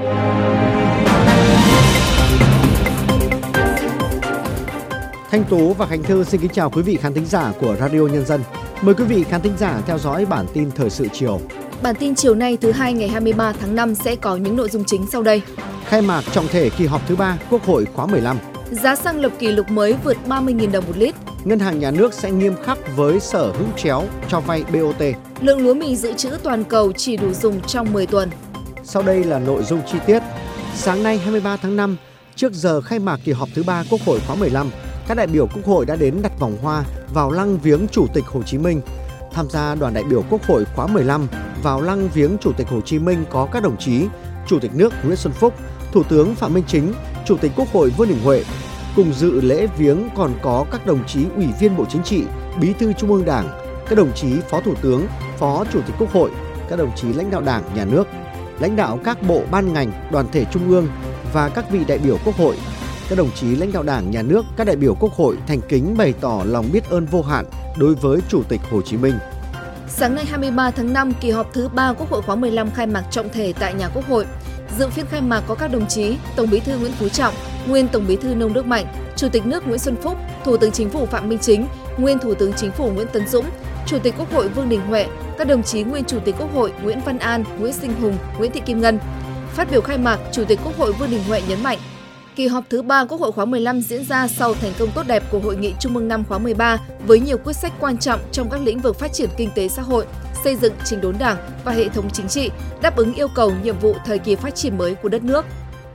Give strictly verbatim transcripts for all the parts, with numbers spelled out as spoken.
Thanh Tú và Khánh Thư xin kính chào quý vị khán thính giả của Radio Nhân dân. Mời quý vị khán thính giả theo dõi bản tin thời sự chiều. Bản tin chiều nay thứ hai ngày hai mươi ba tháng năm sẽ có những nội dung chính sau đây. Khai mạc trọng thể kỳ họp thứ ba Quốc hội khóa mười lăm. Giá xăng lập kỷ lục mới vượt ba mươi nghìn đồng một lít. Ngân hàng Nhà nước sẽ nghiêm khắc với sở hữu chéo cho vay bê o tê. Lượng lúa mì dự trữ toàn cầu chỉ đủ dùng trong mười tuần. Sau đây là nội dung chi tiết. Sáng nay hai mươi ba tháng năm, trước giờ khai mạc kỳ họp thứ ba Quốc hội khóa mười lăm, các đại biểu Quốc hội đã đến đặt vòng hoa vào lăng viếng Chủ tịch Hồ Chí Minh. Tham gia đoàn đại biểu Quốc hội khóa mười lăm vào lăng viếng Chủ tịch Hồ Chí Minh có các đồng chí Chủ tịch nước Nguyễn Xuân Phúc, Thủ tướng Phạm Minh Chính, Chủ tịch Quốc hội Vương Đình Huệ. Cùng dự lễ viếng còn có các đồng chí Ủy viên Bộ Chính trị, Bí thư Trung ương Đảng, các đồng chí Phó Thủ tướng, Phó Chủ tịch Quốc hội, các đồng chí lãnh đạo Đảng, Nhà nước, lãnh đạo các bộ ban ngành, đoàn thể trung ương và các vị đại biểu Quốc hội. Các đồng chí lãnh đạo Đảng, Nhà nước, các đại biểu Quốc hội thành kính bày tỏ lòng biết ơn vô hạn đối với Chủ tịch Hồ Chí Minh. Sáng nay hai mươi ba tháng năm, kỳ họp thứ ba Quốc hội khóa mười lăm khai mạc trọng thể tại nhà Quốc hội. Dự phiên khai mạc có các đồng chí Tổng Bí thư Nguyễn Phú Trọng, nguyên Tổng Bí thư Nông Đức Mạnh, Chủ tịch nước Nguyễn Xuân Phúc, Thủ tướng Chính phủ Phạm Minh Chính, nguyên Thủ tướng Chính phủ Nguyễn Tấn Dũng, Chủ tịch Quốc hội Vương Đình Huệ, các đồng chí nguyên Chủ tịch Quốc hội Nguyễn Văn An, Nguyễn Sinh Hùng, Nguyễn Thị Kim Ngân. Phát biểu khai mạc, Chủ tịch Quốc hội Vương Đình Huệ nhấn mạnh, kỳ họp thứ ba Quốc hội khóa mười lăm diễn ra sau thành công tốt đẹp của Hội nghị Trung ương năm khóa mười ba với nhiều quyết sách quan trọng trong các lĩnh vực phát triển kinh tế xã hội, xây dựng chỉnh đốn Đảng và hệ thống chính trị, đáp ứng yêu cầu nhiệm vụ thời kỳ phát triển mới của đất nước.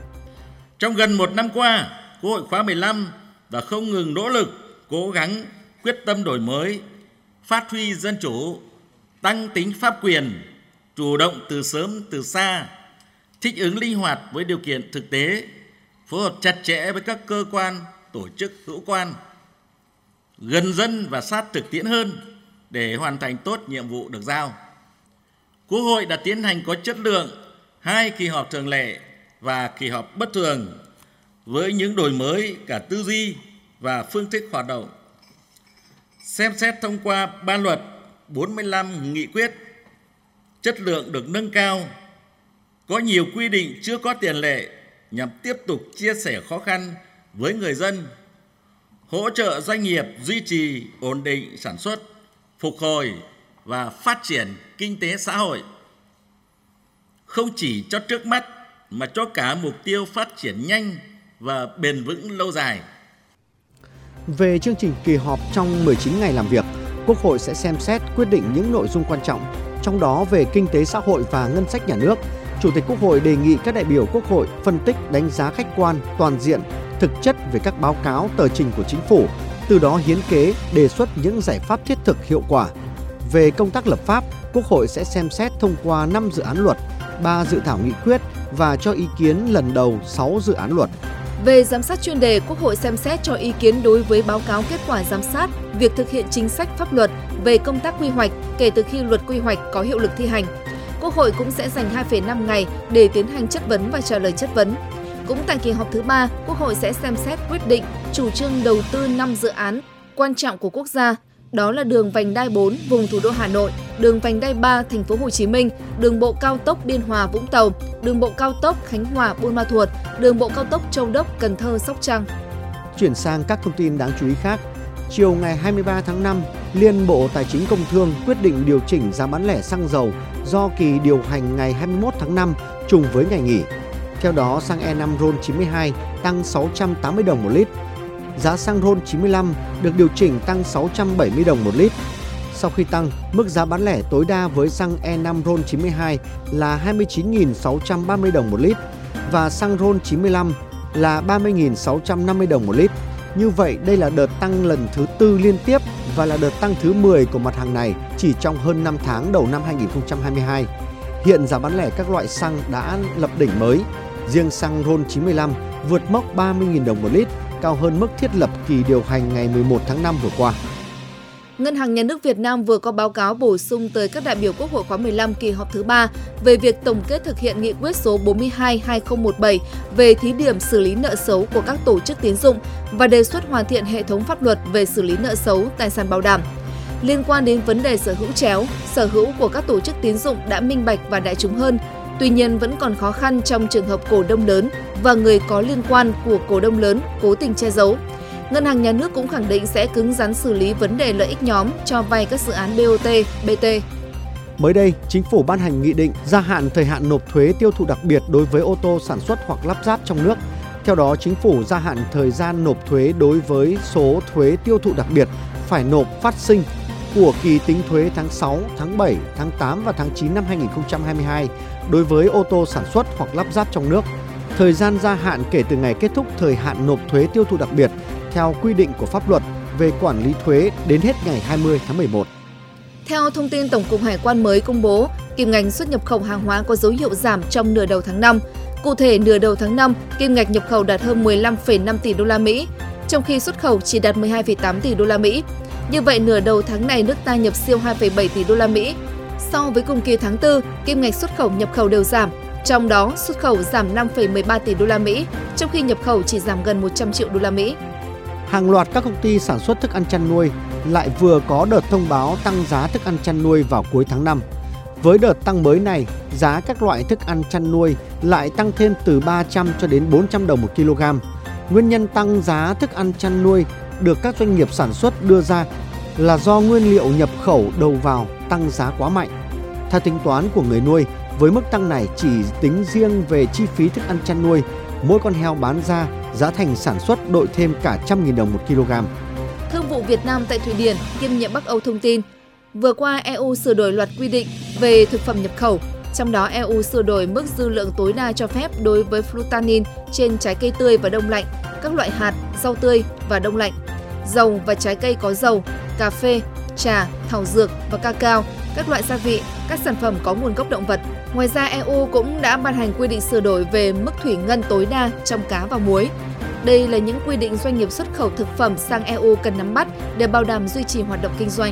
Trong gần một năm qua, Quốc hội khóa mười lăm đã không ngừng nỗ lực, cố gắng, quyết tâm đổi mới, phát huy dân chủ, tăng tính pháp quyền, chủ động từ sớm từ xa, thích ứng linh hoạt với điều kiện thực tế, phối hợp chặt chẽ với các cơ quan, tổ chức hữu quan, gần dân và sát thực tiễn hơn để hoàn thành tốt nhiệm vụ được giao. Quốc hội đã tiến hành có chất lượng hai kỳ họp thường lệ và kỳ họp bất thường với những đổi mới cả tư duy và phương thức hoạt động. Xem xét thông qua ba luật, bốn mươi lăm nghị quyết, chất lượng được nâng cao, có nhiều quy định chưa có tiền lệ nhằm tiếp tục chia sẻ khó khăn với người dân, hỗ trợ doanh nghiệp duy trì ổn định sản xuất, phục hồi và phát triển kinh tế xã hội. Không chỉ cho trước mắt mà cho cả mục tiêu phát triển nhanh và bền vững lâu dài. Về chương trình kỳ họp trong mười chín ngày làm việc, Quốc hội sẽ xem xét quyết định những nội dung quan trọng, trong đó về kinh tế xã hội và ngân sách nhà nước. Chủ tịch Quốc hội đề nghị các đại biểu Quốc hội phân tích, đánh giá khách quan, toàn diện, thực chất về các báo cáo, tờ trình của Chính phủ, từ đó hiến kế, đề xuất những giải pháp thiết thực hiệu quả. Về công tác lập pháp, Quốc hội sẽ xem xét thông qua năm dự án luật, ba dự thảo nghị quyết và cho ý kiến lần đầu sáu dự án luật. Về giám sát chuyên đề, Quốc hội xem xét cho ý kiến đối với báo cáo kết quả giám sát việc thực hiện chính sách pháp luật về công tác quy hoạch kể từ khi luật quy hoạch có hiệu lực thi hành. Quốc hội cũng sẽ dành hai phẩy năm ngày để tiến hành chất vấn và trả lời chất vấn. Cũng tại kỳ họp thứ ba, Quốc hội sẽ xem xét quyết định chủ trương đầu tư năm dự án quan trọng của quốc gia, đó là đường vành đai bốn vùng thủ đô Hà Nội, đường vành đai ba thành phố Hồ Chí Minh, đường bộ cao tốc Biên Hòa Vũng Tàu, đường bộ cao tốc Khánh Hòa Buôn Ma Thuột, đường bộ cao tốc Châu Đốc Cần Thơ Sóc Trăng. Chuyển sang các thông tin đáng chú ý khác. Chiều ngày hai mươi ba tháng năm, Liên Bộ Tài chính Công Thương quyết định điều chỉnh giá bán lẻ xăng dầu do kỳ điều hành ngày hai mươi mốt tháng năm trùng với ngày nghỉ. Theo đó, xăng E năm RON chín mươi hai tăng sáu trăm tám mươi đồng một lít. Giá xăng RON chín mươi lăm được điều chỉnh tăng sáu trăm bảy mươi đồng một lít. Sau khi tăng, mức giá bán lẻ tối đa với xăng E năm RON chín mươi hai là hai mươi chín nghìn sáu trăm ba mươi đồng một lít và xăng RON chín mươi lăm là ba mươi nghìn sáu trăm năm mươi đồng một lít. Như vậy, đây là đợt tăng lần thứ tư liên tiếp và là đợt tăng thứ mười của mặt hàng này chỉ trong hơn năm tháng đầu năm hai nghìn không trăm hai mươi hai. Hiện giá bán lẻ các loại xăng đã lập đỉnh mới. Riêng xăng RON chín mươi lăm vượt mốc ba mươi nghìn đồng một lít, cao hơn mức thiết lập kỳ điều hành ngày mười một tháng năm vừa qua. Ngân hàng Nhà nước Việt Nam vừa có báo cáo bổ sung tới các đại biểu Quốc hội khóa mười lăm kỳ họp thứ ba về việc tổng kết thực hiện nghị quyết số bốn mươi hai trên hai nghìn không trăm mười bảy về thí điểm xử lý nợ xấu của các tổ chức tín dụng và đề xuất hoàn thiện hệ thống pháp luật về xử lý nợ xấu, tài sản bảo đảm. Liên quan đến vấn đề sở hữu chéo, sở hữu của các tổ chức tín dụng đã minh bạch và đại chúng hơn. Tuy nhiên vẫn còn khó khăn trong trường hợp cổ đông lớn và người có liên quan của cổ đông lớn cố tình che giấu. Ngân hàng Nhà nước cũng khẳng định sẽ cứng rắn xử lý vấn đề lợi ích nhóm cho vay các dự án bê o tê, bê tê. Mới đây, Chính phủ ban hành nghị định gia hạn thời hạn nộp thuế tiêu thụ đặc biệt đối với ô tô sản xuất hoặc lắp ráp trong nước. Theo đó, Chính phủ gia hạn thời gian nộp thuế đối với số thuế tiêu thụ đặc biệt phải nộp phát sinh của kỳ tính thuế tháng sáu, tháng bảy, tháng tám và tháng chín năm hai nghìn không trăm hai mươi hai đối với ô tô sản xuất hoặc lắp ráp trong nước. Thời gian gia hạn kể từ ngày kết thúc thời hạn nộp thuế tiêu thụ đặc biệt theo quy định của pháp luật về quản lý thuế đến hết ngày hai mươi tháng mười một. Theo thông tin Tổng cục Hải quan mới công bố, kim ngạch xuất nhập khẩu hàng hóa có dấu hiệu giảm trong nửa đầu tháng năm. Cụ thể, nửa đầu tháng năm, kim ngạch nhập khẩu đạt hơn mười lăm phẩy năm tỷ đô la Mỹ, trong khi xuất khẩu chỉ đạt mười hai phẩy tám tỷ đô la Mỹ. Như vậy, nửa đầu tháng này nước ta nhập siêu hai phẩy bảy tỷ đô la Mỹ. So với cùng kỳ tháng tư, kim ngạch xuất khẩu nhập khẩu đều giảm, trong đó xuất khẩu giảm năm phẩy mười ba tỷ đô la Mỹ, trong khi nhập khẩu chỉ giảm gần một trăm triệu đô la Mỹ. Hàng loạt các công ty sản xuất thức ăn chăn nuôi lại vừa có đợt thông báo tăng giá thức ăn chăn nuôi vào cuối tháng năm. Với đợt tăng mới này, giá các loại thức ăn chăn nuôi lại tăng thêm từ ba trăm cho đến bốn trăm đồng một kg. Nguyên nhân tăng giá thức ăn chăn nuôi được các doanh nghiệp sản xuất đưa ra là do nguyên liệu nhập khẩu đầu vào tăng giá quá mạnh. Theo tính toán của người nuôi, với mức tăng này chỉ tính riêng về chi phí thức ăn chăn nuôi, mỗi con heo bán ra, giá thành sản xuất đội thêm cả trăm nghìn đồng một kg. Thương vụ Việt Nam tại Thụy Điển kiêm nhiệm Bắc Âu thông tin, vừa qua e u sửa đổi loạt quy định về thực phẩm nhập khẩu, trong đó e u sửa đổi mức dư lượng tối đa cho phép đối với glutamine trên trái cây tươi và đông lạnh, các loại hạt, rau tươi và đông lạnh, dầu và trái cây có dầu, cà phê, trà, thảo dược và cacao, các loại gia vị, các sản phẩm có nguồn gốc động vật. Ngoài ra, e u cũng đã ban hành quy định sửa đổi về mức thủy ngân tối đa trong cá và muối. Đây là những quy định doanh nghiệp xuất khẩu thực phẩm sang e u cần nắm bắt để bảo đảm duy trì hoạt động kinh doanh.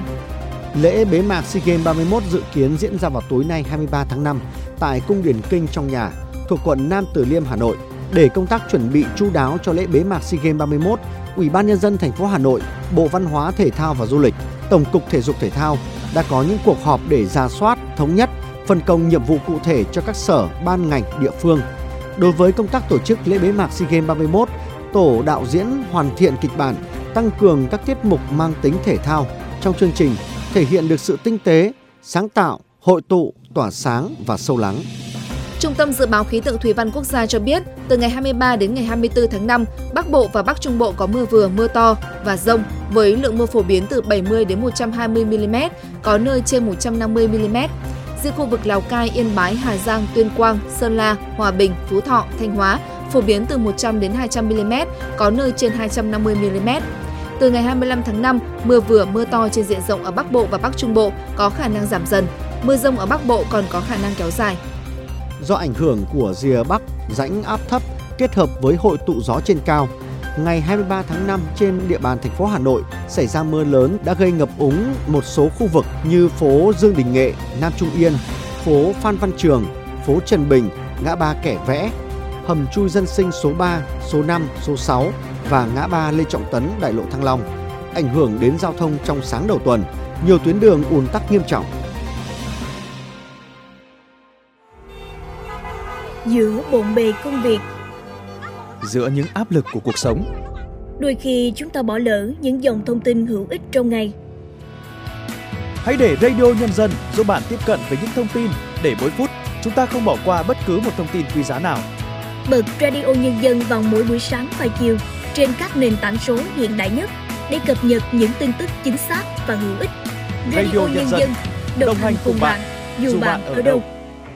Lễ bế mạc SEA Games ba mươi mốt dự kiến diễn ra vào tối nay hai mươi ba tháng năm tại Cung Điển Kinh trong nhà, thuộc quận Nam Từ Liêm, Hà Nội. Để công tác chuẩn bị chu đáo cho lễ bế mạc SEA Games ba mươi mốt, Ủy ban Nhân dân thành phố Hà Nội, Bộ Văn hóa Thể thao và Du lịch, Tổng cục Thể dục Thể thao đã có những cuộc họp để rà soát, thống nhất, phân công nhiệm vụ cụ thể cho các sở, ban ngành, địa phương. Đối với công tác tổ chức lễ bế mạc SEA Games ba mươi mốt, tổ đạo diễn hoàn thiện kịch bản, tăng cường các tiết mục mang tính thể thao trong chương trình, thể hiện được sự tinh tế, sáng tạo, hội tụ, tỏa sáng và sâu lắng. Trung tâm Dự báo Khí tượng Thủy văn Quốc gia cho biết, từ ngày hai mươi ba đến ngày hai mươi tư tháng năm, Bắc Bộ và Bắc Trung Bộ có mưa vừa, mưa to và dông với lượng mưa phổ biến từ bảy mươi đến một trăm hai mươi mi-li-mét, có nơi trên một trăm năm mươi mi-li-mét. Riêng khu vực Lào Cai, Yên Bái, Hà Giang, Tuyên Quang, Sơn La, Hòa Bình, Phú Thọ, Thanh Hóa phổ biến từ một trăm đến hai trăm mi-li-mét, có nơi trên hai trăm năm mươi mi-li-mét. Từ ngày hai mươi lăm tháng năm, mưa vừa mưa to trên diện rộng ở Bắc Bộ và Bắc Trung Bộ có khả năng giảm dần. Mưa dông ở Bắc Bộ còn có khả năng kéo dài. Do ảnh hưởng của rìa Bắc rãnh áp thấp kết hợp với hội tụ gió trên cao, ngày hai mươi ba tháng năm trên địa bàn thành phố Hà Nội xảy ra mưa lớn đã gây ngập úng một số khu vực như phố Dương Đình Nghệ, Nam Trung Yên, phố Phan Văn Trường, phố Trần Bình, ngã ba Kẻ Vẽ, hầm chui dân sinh số ba, số năm, số sáu và ngã ba Lê Trọng Tấn, đại lộ Thăng Long, ảnh hưởng đến giao thông trong sáng đầu tuần, nhiều tuyến đường ùn tắc nghiêm trọng. Giữa bộn bề công việc, giữa những áp lực của cuộc sống, đôi khi chúng ta bỏ lỡ những dòng thông tin hữu ích trong ngày. Hãy để Radio Nhân dân giúp bạn tiếp cận với những thông tin để mỗi phút chúng ta không bỏ qua bất cứ một thông tin quý giá nào. Bật Radio Nhân dân vào mỗi buổi sáng và chiều trên các nền tảng số hiện đại nhất để cập nhật những tin tức chính xác và hữu ích. Radio, Radio Nhân dân đồng, đồng hành cùng bạn, dù, dù bạn ở đâu.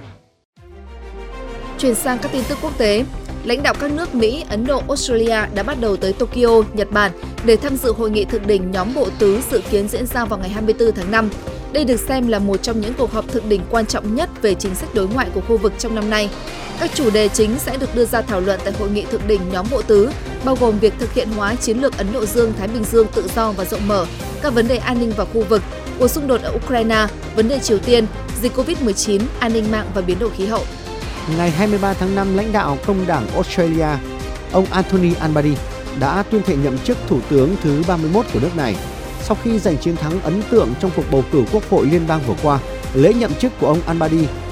Chuyển sang các tin tức quốc tế, lãnh đạo các nước Mỹ, Ấn Độ, Australia đã bắt đầu tới Tokyo, Nhật Bản để tham dự hội nghị thượng đỉnh nhóm bộ tứ dự kiến diễn ra vào ngày hai mươi tư tháng năm. Đây được xem là một trong những cuộc họp thượng đỉnh quan trọng nhất về chính sách đối ngoại của khu vực trong năm nay. Các chủ đề chính sẽ được đưa ra thảo luận tại hội nghị thượng đỉnh nhóm bộ tứ, bao gồm việc thực hiện hóa chiến lược Ấn Độ Dương-Thái Bình Dương tự do và rộng mở, các vấn đề an ninh và khu vực, cuộc xung đột ở Ukraine, vấn đề Triều Tiên, dịch covid mười chín, an ninh mạng và biến đổi khí hậu. Ngày hai mươi ba tháng năm, lãnh đạo Công đảng Australia, ông Anthony Albanese đã tuyên thệ nhậm chức Thủ tướng thứ ba mươi mốt của nước này. Sau khi giành chiến thắng ấn tượng trong cuộc bầu cử Quốc hội liên bang vừa qua, lễ nhậm chức của ông Albanese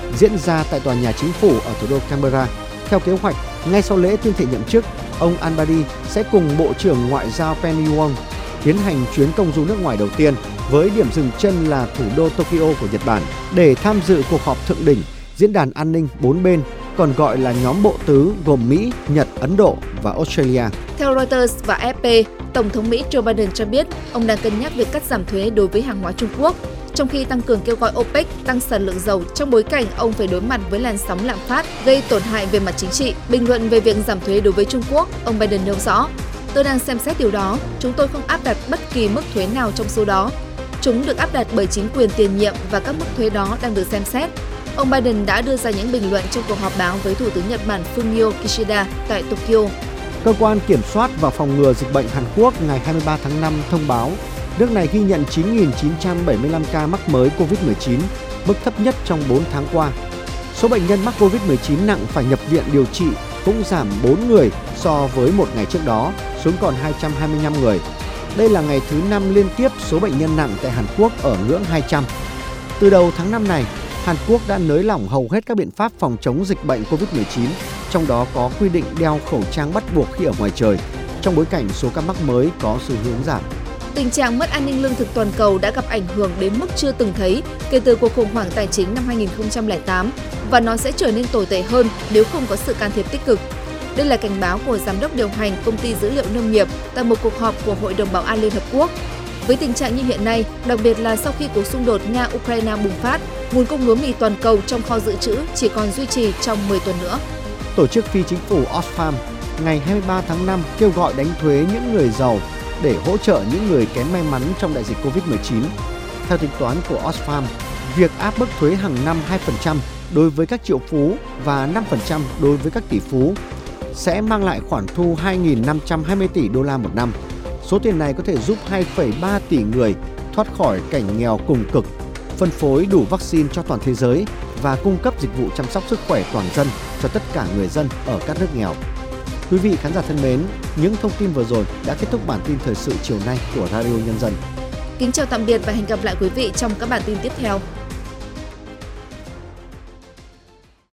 diễn ra tại tòa nhà chính phủ ở thủ đô Canberra. Theo kế hoạch, ngay sau lễ tuyên thệ nhậm chức, ông Al-Badi sẽ cùng Bộ trưởng Ngoại giao Penny Wong tiến hành chuyến công du nước ngoài đầu tiên với điểm dừng chân là thủ đô Tokyo của Nhật Bản để tham dự cuộc họp thượng đỉnh Diễn đàn An ninh bốn bên, còn gọi là nhóm bộ tứ gồm Mỹ, Nhật, Ấn Độ và Australia. Theo Reuters và a ép pê, Tổng thống Mỹ Joe Biden cho biết ông đang cân nhắc việc cắt giảm thuế đối với hàng hóa Trung Quốc, trong khi tăng cường kêu gọi OPEC tăng sản lượng dầu trong bối cảnh ông phải đối mặt với làn sóng lạm phát gây tổn hại về mặt chính trị. Bình luận về việc giảm thuế đối với Trung Quốc, ông Biden nêu rõ, tôi đang xem xét điều đó, chúng tôi không áp đặt bất kỳ mức thuế nào trong số đó. Chúng được áp đặt bởi chính quyền tiền nhiệm và các mức thuế đó đang được xem xét. Ông Biden đã đưa ra những bình luận trong cuộc họp báo với Thủ tướng Nhật Bản Fumio Kishida tại Tokyo. Cơ quan Kiểm soát và Phòng ngừa Dịch bệnh Hàn Quốc ngày hai mươi ba tháng năm thông báo nước này ghi nhận chín nghìn chín trăm bảy mươi lăm ca mắc mới covid mười chín, mức thấp nhất trong bốn tháng qua. Số bệnh nhân mắc covid mười chín nặng phải nhập viện điều trị cũng giảm bốn người so với một ngày trước đó, xuống còn hai trăm hai mươi lăm người. Đây là ngày thứ năm liên tiếp số bệnh nhân nặng tại Hàn Quốc ở ngưỡng hai trăm. Từ đầu tháng năm này, Hàn Quốc đã nới lỏng hầu hết các biện pháp phòng chống dịch bệnh covid mười chín, trong đó có quy định đeo khẩu trang bắt buộc khi ở ngoài trời, trong bối cảnh số ca mắc mới có xu hướng giảm. Tình trạng mất an ninh lương thực toàn cầu đã gặp ảnh hưởng đến mức chưa từng thấy kể từ cuộc khủng hoảng tài chính năm hai nghìn không trăm lẻ tám và nó sẽ trở nên tồi tệ hơn nếu không có sự can thiệp tích cực. Đây là cảnh báo của Giám đốc điều hành Công ty Dữ liệu Nông nghiệp tại một cuộc họp của Hội đồng Bảo an Liên Hợp Quốc. Với tình trạng như hiện nay, đặc biệt là sau khi cuộc xung đột Nga-Ukraine bùng phát, nguồn cung lúa mì toàn cầu trong kho dự trữ chỉ còn duy trì trong mười tuần nữa. Tổ chức phi chính phủ Oxfam ngày hai mươi ba tháng năm kêu gọi đánh thuế những người giàu để hỗ trợ những người kém may mắn trong đại dịch covid mười chín. Theo tính toán của Oxfam, việc áp mức thuế hàng năm hai phần trăm đối với các triệu phú và năm phần trăm đối với các tỷ phú sẽ mang lại khoản thu hai nghìn năm trăm hai mươi tỷ đô la một năm. Số tiền này có thể giúp hai phẩy ba tỷ người thoát khỏi cảnh nghèo cùng cực, phân phối đủ vaccine cho toàn thế giới và cung cấp dịch vụ chăm sóc sức khỏe toàn dân cho tất cả người dân ở các nước nghèo. Quý vị khán giả thân mến, những thông tin vừa rồi đã kết thúc bản tin thời sự chiều nay của Radio Nhân dân. Kính chào tạm biệt và hẹn gặp lại quý vị trong các bản tin tiếp theo.